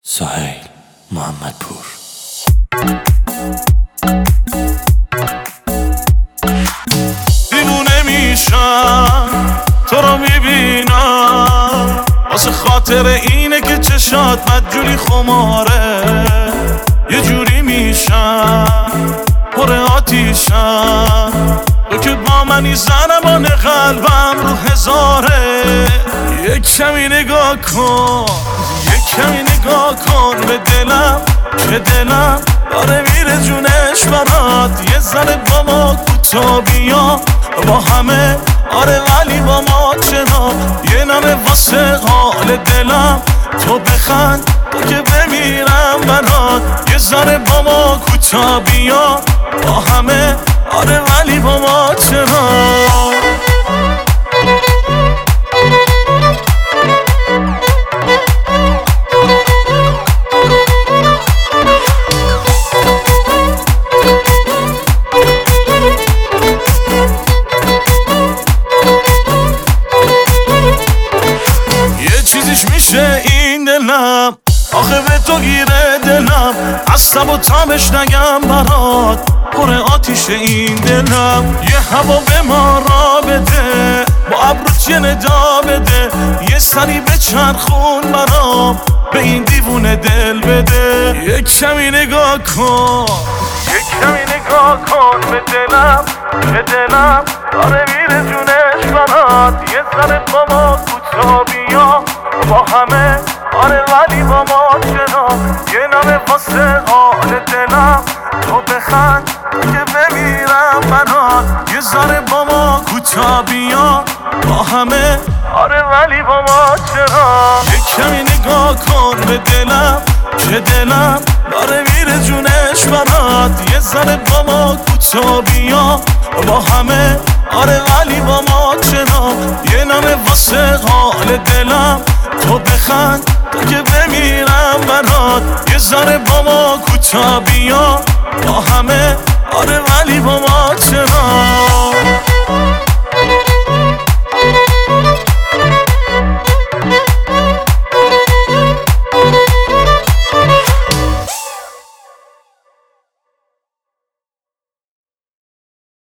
سهیل محمدپور. دیوونه میشم تو رو میبینم، واسه خاطر اینه که چشات بدجوری خماره. یه جوری میشم پر آتیشم، تو که با منی زنمان قلبم رو هزاره. یک کمی نگاه کن، یک کمی نگاه کن به دلم که دلم داره میره جونش برات. یه ذره با ما کوتا بیا با همه، آره ولی با ما چرا؟ یه نمه واسه حال دلم تو بخند، تو که بمیرم برات. یه ذره با ما کوتا بیا با همه، آره ولی با ما چرا؟ چیزیش میشه این دلم، آخه به تو گیره دلم. از تب و تابش نگم برات، پر آتیش این دلم. یه هوا به ما را بده، با ابروت یه ندا بده. یه سری به چرخون برام، به این دیوونه دل بده. یک کمی نگاه کن، یک کمی نگاه کن به دلم که دلم داره میره جونش برات. یه ذره با ما کوتا بیا با همه، آره ولی با ما چرا؟ یه نمه واسه حال دلم تو بخند که بمیرم برات. یه ذره با ما کوتا بیا با همه، آره ولی با ما چرا؟ یک کمی نگاه کن به دلم که دلم داره میره جونش برات. یه ذره با ما کوتا بیا با همه، آره ولی با ما چرا؟ یه نمه واسه حال دلم تو بخند، تو که بمیرم برات. یه ذره با ما کوتا بیا با همه، آره ولی با ما چرا؟